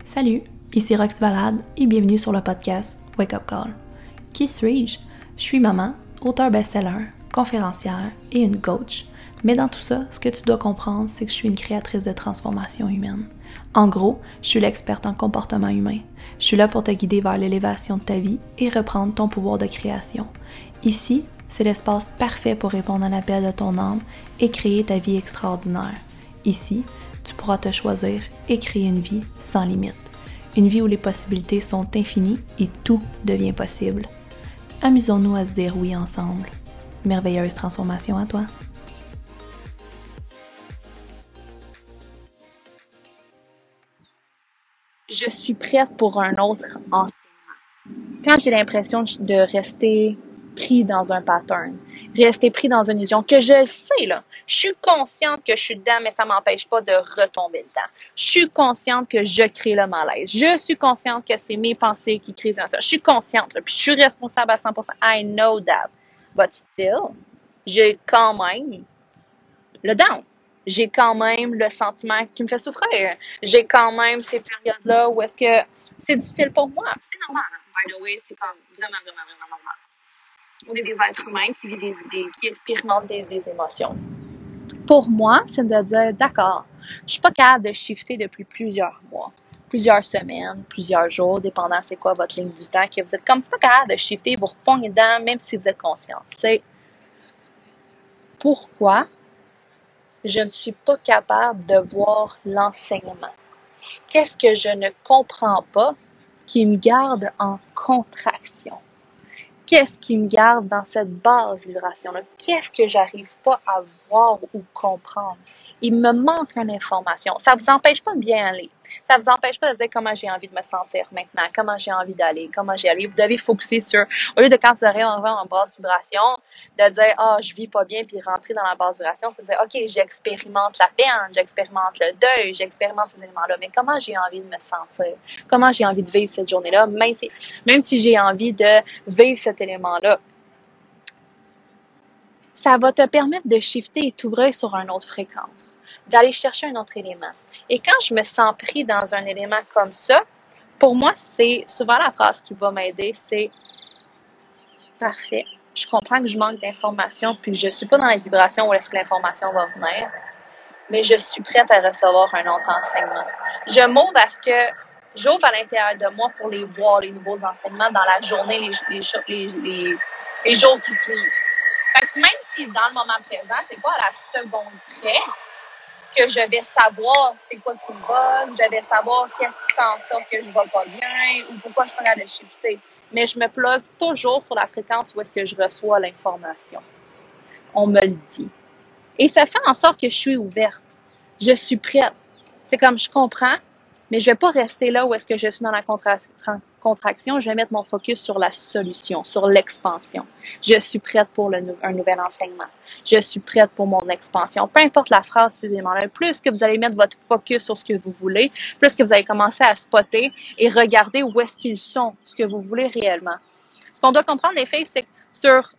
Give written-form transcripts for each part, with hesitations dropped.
Salut, ici Rox Valade et bienvenue sur le podcast Wake Up Call. Qui suis-je? Je suis maman, auteure best-seller, conférencière et une coach. Mais dans tout ça, ce que tu dois comprendre, c'est que je suis une créatrice de transformation humaine. En gros, je suis l'experte en comportement humain. Je suis là pour te guider vers l'élévation de ta vie et reprendre ton pouvoir de création. Ici, c'est l'espace parfait pour répondre à l'appel de ton âme et créer ta vie extraordinaire. Ici, tu pourras te choisir et créer une vie sans limite. Une vie où les possibilités sont infinies et tout devient possible. Amusons-nous à se dire oui ensemble. Merveilleuse transformation à toi! Je suis prête pour un autre enseignement. Quand j'ai l'impression de rester pris dans un pattern, rester pris dans une illusion, que je sais, là, je suis consciente que je suis dedans, mais ça m'empêche pas de retomber dedans. Je suis consciente que je crée le malaise. Je suis consciente que c'est mes pensées qui créent ça. Je suis consciente, là, puis je suis responsable à 100%. I know that. But still, j'ai quand même le down. J'ai quand même le sentiment qui me fait souffrir. J'ai quand même ces périodes-là où est-ce que c'est difficile pour moi. C'est normal. By the way, c'est comme vraiment normal. On est des êtres humains qui vivent qui expérimentent des émotions. Pour moi, c'est de dire, d'accord, je suis pas capable de shifter depuis plusieurs mois, plusieurs semaines, plusieurs jours, dépendant c'est quoi votre ligne du temps, que vous êtes comme pas capable de shifter, vous repognez dedans, même si vous êtes conscient. C'est pourquoi je ne suis pas capable de voir l'enseignement. Qu'est-ce que je ne comprends pas qui me garde en contraction? Qu'est-ce qui me garde dans cette basse vibration-là? Qu'est-ce que j'arrive pas à voir ou comprendre? Il me manque une information. Ça vous empêche pas de bien aller. Ça vous empêche pas de dire comment j'ai envie de me sentir maintenant, comment j'ai envie d'aller, comment j'ai allé. Vous devez focuser sur, au lieu de quand vous arrivez en basse vibration, de dire, je vis pas bien, puis rentrer dans la basse vibration, c'est de dire, OK, j'expérimente la peine, j'expérimente le deuil, j'expérimente ces éléments-là, mais comment j'ai envie de me sentir? Comment j'ai envie de vivre cette journée-là, même si j'ai envie de vivre cet élément-là? Ça va te permettre de shifter et t'ouvrir sur une autre fréquence, d'aller chercher un autre élément. Et quand je me sens pris dans un élément comme ça, pour moi, c'est souvent la phrase qui va m'aider, c'est « Parfait, je comprends que je manque d'informations, puis je suis pas dans la vibration où est-ce que l'information va venir, mais je suis prête à recevoir un autre enseignement. » Je m'ouvre à ce que j'ouvre à l'intérieur de moi pour les voir, les nouveaux enseignements dans la journée, les jours qui suivent. Fait que même si dans le moment présent, c'est pas à la seconde près que je vais savoir c'est quoi qui me bug, je vais savoir qu'est-ce qui fait en sorte que je vais pas bien ou pourquoi je suis pas capable de shifter. Mais je me plug toujours sur la fréquence où est-ce que je reçois l'information. On me le dit. Et ça fait en sorte que je suis ouverte. Je suis prête. C'est comme je comprends, mais je vais pas rester là où est-ce que je suis dans la contraction. Je vais mettre mon focus sur la solution, sur l'expansion. Je suis prête pour un nouvel enseignement. Je suis prête pour mon expansion. Peu importe la phrase, ces éléments-là, plus que vous allez mettre votre focus sur ce que vous voulez, plus que vous allez commencer à spotter et regarder où est-ce qu'ils sont, ce que vous voulez réellement. Ce qu'on doit comprendre, les filles, c'est que sur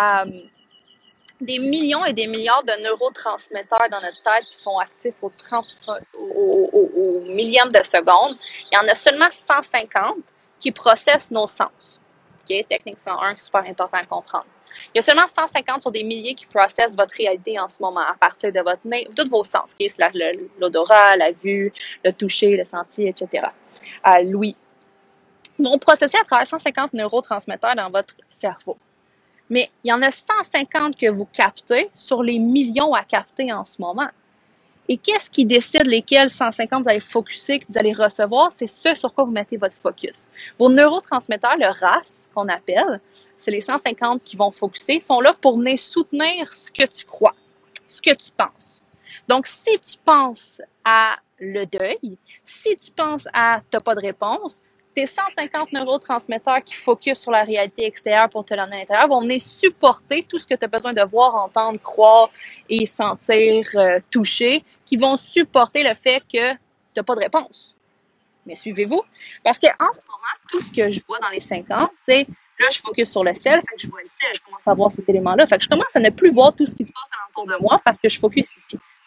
des millions et des milliards de neurotransmetteurs dans notre tête qui sont actifs au millième de seconde, il y en a seulement 150 qui processent nos sens. Okay? Technique 101, super important à comprendre. Il y a seulement 150 sur des milliers qui processent votre réalité en ce moment à partir de votre nez, tous vos sens, okay? L'odorat, la vue, le toucher, le senti, etc. L'ouïe. Donc, processez à travers 150 neurotransmetteurs dans votre cerveau. Mais il y en a 150 que vous captez sur les millions à capter en ce moment. Et qu'est-ce qui décide lesquels 150 vous allez focuser, que vous allez recevoir? C'est ce sur quoi vous mettez votre focus. Vos neurotransmetteurs, le RAS, qu'on appelle, c'est les 150 qui vont focuser, sont là pour venir soutenir ce que tu crois, ce que tu penses. Donc, si tu penses à le deuil, si tu penses à t'as pas de réponse, tes 150 neurotransmetteurs qui focusent sur la réalité extérieure pour te l'amener à l'intérieur vont venir supporter tout ce que tu as besoin de voir, entendre, croire et sentir, toucher, qui vont supporter le fait que tu n'as pas de réponse. Mais suivez-vous? Parce que en ce moment, tout ce que je vois dans les 50, c'est là, je focus sur le ciel, fait que je vois le ciel, je commence à voir ces éléments-là. Fait que je commence à ne plus voir tout ce qui se passe alentour de moi parce que je focus ici.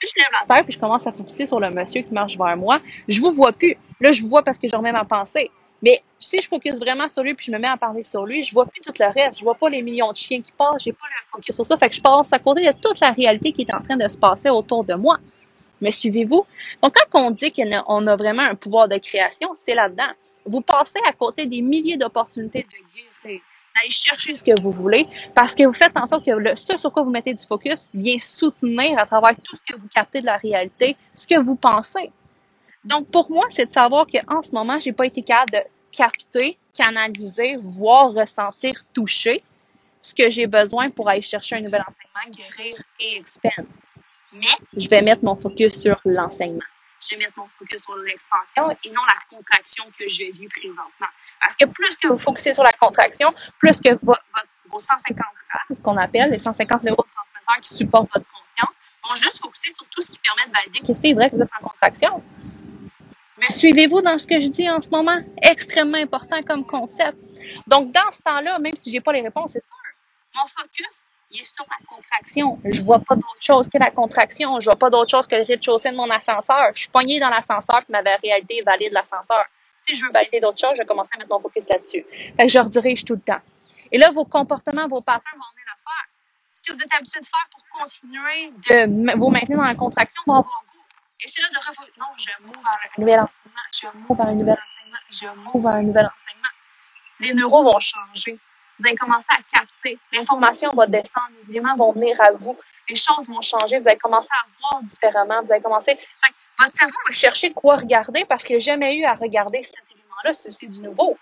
Puis je lève la tête puis je commence à focuser sur le monsieur qui marche vers moi. Je vous vois plus. Là, je vous vois parce que je remets ma pensée. Mais si je focus vraiment sur lui puis je me mets à parler sur lui, je vois plus tout le reste. Je vois pas les millions de chiens qui passent. J'ai pas le focus sur ça. Fait que je passe à côté de toute la réalité qui est en train de se passer autour de moi. Me suivez-vous? Donc, quand on dit qu'on a vraiment un pouvoir de création, c'est là-dedans. Vous passez à côté des milliers d'opportunités de guérir, d'aller chercher ce que vous voulez, parce que vous faites en sorte que ce sur quoi vous mettez du focus vient soutenir à travers tout ce que vous captez de la réalité, ce que vous pensez. Donc, pour moi, c'est de savoir qu'en ce moment, j'ai pas été capable de capter, canaliser, voir, ressentir, toucher ce que j'ai besoin pour aller chercher un nouvel enseignement, guérir et expand. Mais je vais mettre mon focus sur l'enseignement. Je vais mettre mon focus sur l'expansion et non la contraction que je vis présentement. Parce que plus que vous focussez sur la contraction, plus que vos 150 races, ce qu'on appelle les 150 neurotransmetteurs qui supportent votre conscience, vont juste focuser sur tout ce qui permet de valider que c'est vrai que vous êtes en contraction. Mais suivez-vous dans ce que je dis en ce moment? Extrêmement important comme concept. Donc, dans ce temps-là, même si j'ai pas les réponses, c'est sûr, mon focus, il est sur la contraction. Je vois pas d'autre chose que la contraction. Je vois pas d'autre chose que le rez-de-chaussée de mon ascenseur. Je suis pognée dans l'ascenseur puis ma réalité valide l'ascenseur. Si je veux valider d'autres choses, je vais commencer à mettre mon focus là-dessus. Fait que je redirige tout le temps. Et là, vos comportements, vos patterns vont venir le faire. Ce que vous êtes habitué de faire pour continuer de vous maintenir dans la contraction va avoir goût. Et c'est là de refaire, non, je m'ouvre vers un nouvel enseignement, je m'ouvre vers un nouvel enseignement, je m'ouvre vers un nouvel enseignement. Les neuros vont changer. Vous allez commencer à capter. L'information va descendre. Les éléments vont venir à vous. Les choses vont changer. Vous allez commencer à voir différemment. Vous allez commencer. Votre cerveau va chercher quoi regarder parce qu'il n'a jamais eu à regarder cet élément-là si c'est du nouveau.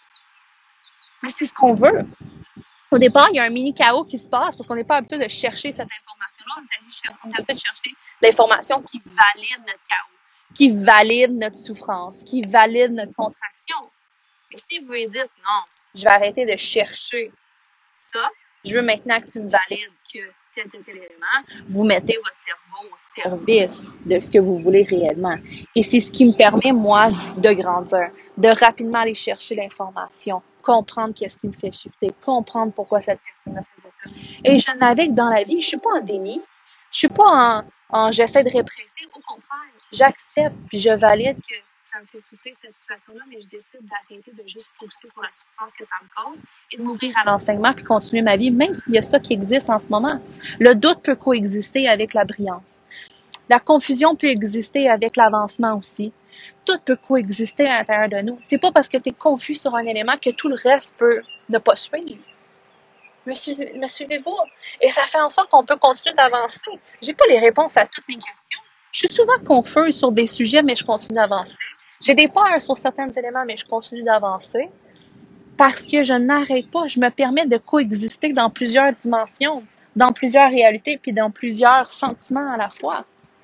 Mais c'est ce qu'on veut. Au départ, il y a un mini chaos qui se passe parce qu'on n'est pas habitué de chercher cette information-là. On est habitué de chercher l'information qui valide notre chaos, qui valide notre souffrance, qui valide notre contraction. Mais si vous voulez dire non, je vais arrêter de chercher ça, je veux maintenant que tu me valides que tel élément, vous mettez votre cerveau au service de ce que vous voulez réellement. Et c'est ce qui me permet, moi, de grandir, de rapidement aller chercher l'information, comprendre qu'est-ce qui me fait shifter, comprendre pourquoi cette personne faisait ça. Et je navigue dans la vie, je suis pas en déni, je suis pas en j'essaie de répresser, au contraire, j'accepte puis je valide que ça me fait souffrir cette situation-là, mais je décide d'arrêter de juste focuser sur la souffrance que ça me cause et de m'ouvrir à l'enseignement puis continuer ma vie, même s'il y a ça qui existe en ce moment. Le doute peut coexister avec la brillance. La confusion peut exister avec l'avancement aussi. Tout peut coexister à l'intérieur de nous. C'est pas parce que tu es confus sur un élément que tout le reste peut ne pas suivre. Me suivez-vous? Et ça fait en sorte qu'on peut continuer d'avancer. J'ai pas les réponses à toutes mes questions. Je suis souvent confuse sur des sujets, mais je continue d'avancer. J'ai des peurs sur certains éléments, mais je continue d'avancer. Parce que je n'arrête pas. Je me permets de coexister dans plusieurs dimensions, dans plusieurs réalités, puis dans plusieurs sentiments à la fois.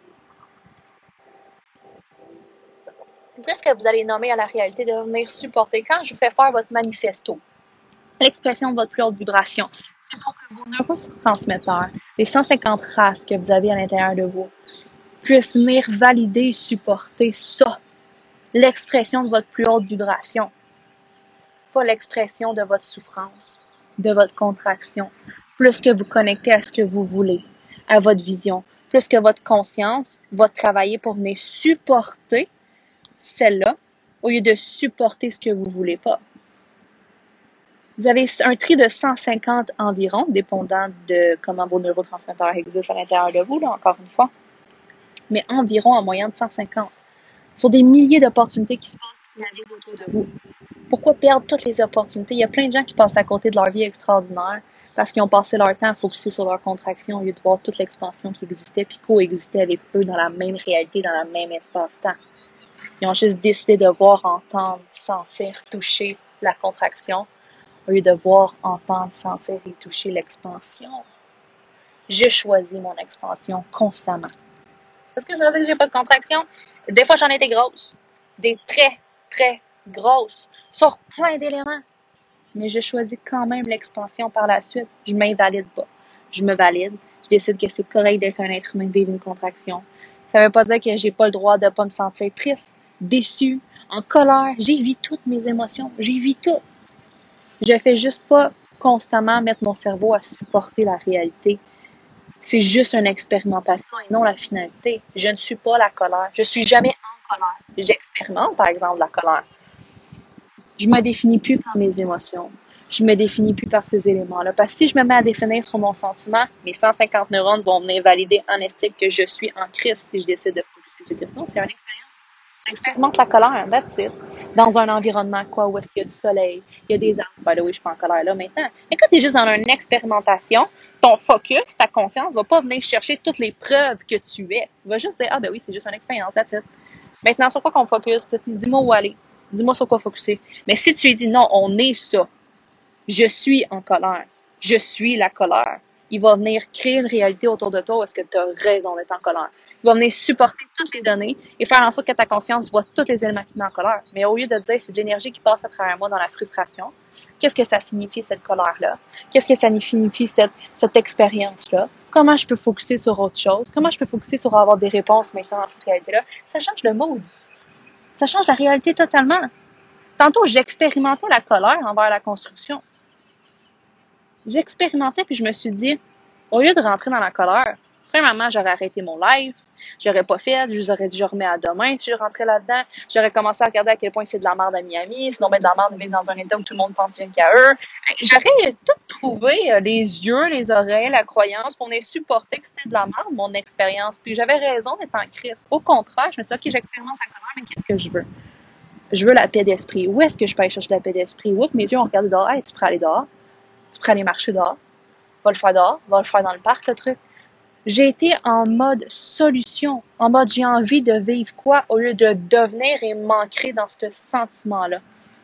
Qu'est-ce que vous allez nommer à la réalité de venir supporter? Quand je vous fais faire votre manifesto, l'expression de votre plus haute vibration, c'est pour que vos neurotransmetteurs, les 150 races que vous avez à l'intérieur de vous, puissent venir valider et supporter ça, l'expression de votre plus haute vibration, pas l'expression de votre souffrance, de votre contraction. Plus que vous connectez à ce que vous voulez, à votre vision, plus que votre conscience va travailler pour venir supporter celle-là, au lieu de supporter ce que vous voulez pas. Vous avez un tri de 150 environ, dépendant de comment vos neurotransmetteurs existent à l'intérieur de vous, là, encore une fois. Mais environ en moyenne de 150. Sur des milliers d'opportunités qui se passent et qui naviguent autour de vous. Pourquoi perdre toutes les opportunités? Il y a plein de gens qui passent à côté de leur vie extraordinaire parce qu'ils ont passé leur temps à focuser sur leur contraction au lieu de voir toute l'expansion qui existait puis coexister avec eux dans la même réalité, dans le même espace-temps. Ils ont juste décidé de voir, entendre, sentir, toucher la contraction au lieu de voir, entendre, sentir et toucher l'expansion. Je choisis mon expansion constamment. Est-ce que ça veut dire que j'ai pas de contraction? Des fois, j'en ai des grosses. Des très, très grosses. Sur plein d'éléments. Mais je choisis quand même l'expansion par la suite. Je m'invalide pas. Je me valide. Je décide que c'est correct d'être un être humain, de vivre une contraction. Ça veut pas dire que j'ai pas le droit de pas me sentir triste, déçue, en colère. J'y vis toutes mes émotions. J'y vis tout. Je fais juste pas constamment mettre mon cerveau à supporter la réalité C'est juste une expérimentation et non la finalité. Je ne suis pas la colère. Je suis jamais en colère. J'expérimente, par exemple, la colère. Je me définis plus par mes émotions. Je me définis plus par ces éléments-là. Parce que si je me mets à définir sur mon sentiment, mes 150 neurones vont venir valider en estime que je suis en crise si je décide de focuser sur Christ. Non, c'est une expérience. J'expérimente la colère, that's it. Dans un environnement, quoi, où est-ce qu'il y a du soleil, il y a des arbres. By the way, je suis pas en colère là maintenant. Mais quand tu es juste dans une expérimentation, ton focus, ta conscience va pas venir chercher toutes les preuves que tu es. Il va juste dire, ah ben oui, c'est juste une expérience, that's it. Maintenant, sur quoi qu'on focus? Dis-moi où aller. Dis-moi sur quoi focuser. Mais si tu lui dis non, on est ça. Je suis en colère. Je suis la colère. Il va venir créer une réalité autour de toi où est-ce que tu as raison d'être en colère. Il va venir supporter toutes les données et faire en sorte que ta conscience voit tous les éléments qui mettent en colère. Mais au lieu de te dire c'est de l'énergie qui passe à travers moi dans la frustration, qu'est-ce que ça signifie cette colère-là? Qu'est-ce que ça signifie cette expérience-là? Comment je peux focuser sur autre chose? Comment je peux focuser sur avoir des réponses maintenant dans cette réalité-là? Ça change le mood. Ça change la réalité totalement. Tantôt, j'expérimentais la colère envers la construction. J'expérimentais puis je me suis dit, au lieu de rentrer dans la colère, premièrement, j'aurais arrêté mon live, j'aurais pas fait, je vous aurais dit je remets à demain si je rentrais là-dedans, j'aurais commencé à regarder à quel point c'est de la merde à Miami, sinon ben de la merde de vivre dans un état où tout le monde pense bien qu'à eux. J'aurais tout trouvé, les yeux, les oreilles, la croyance, pour on ait supporté que c'était de la merde, mon expérience, puis j'avais raison d'être en crise. Au contraire, je me suis dit, ok, j'expérimente la colère, mais qu'est-ce que je veux? Je veux la paix d'esprit. Où est-ce que je peux aller chercher la paix d'esprit? Oups, mes yeux ont regardé dehors, hey, tu pourrais aller dehors? Tu pourrais aller marcher dehors, va le faire dehors, va le faire dans le parc, le truc. J'ai été en mode solution, en mode j'ai envie de vivre quoi au lieu de devenir et m'ancrer dans ce sentiment-là.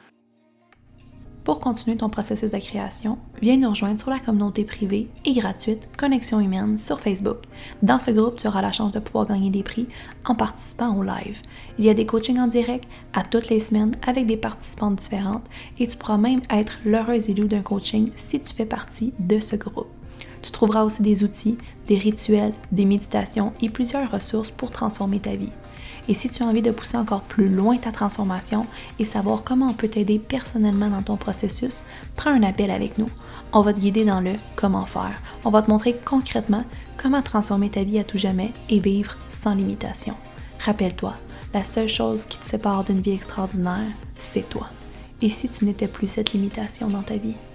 Pour continuer ton processus de création, viens nous rejoindre sur la communauté privée et gratuite Connexion Humaine sur Facebook. Dans ce groupe, tu auras la chance de pouvoir gagner des prix en participant au live. Il y a des coachings en direct à toutes les semaines avec des participantes différentes et tu pourras même être l'heureuse élue d'un coaching si tu fais partie de ce groupe. Tu trouveras aussi des outils, des rituels, des méditations et plusieurs ressources pour transformer ta vie. Et si tu as envie de pousser encore plus loin ta transformation et savoir comment on peut t'aider personnellement dans ton processus, prends un appel avec nous. On va te guider dans le comment faire. On va te montrer concrètement comment transformer ta vie à tout jamais et vivre sans limitation. Rappelle-toi, la seule chose qui te sépare d'une vie extraordinaire, c'est toi. Et si tu n'étais plus cette limitation dans ta vie?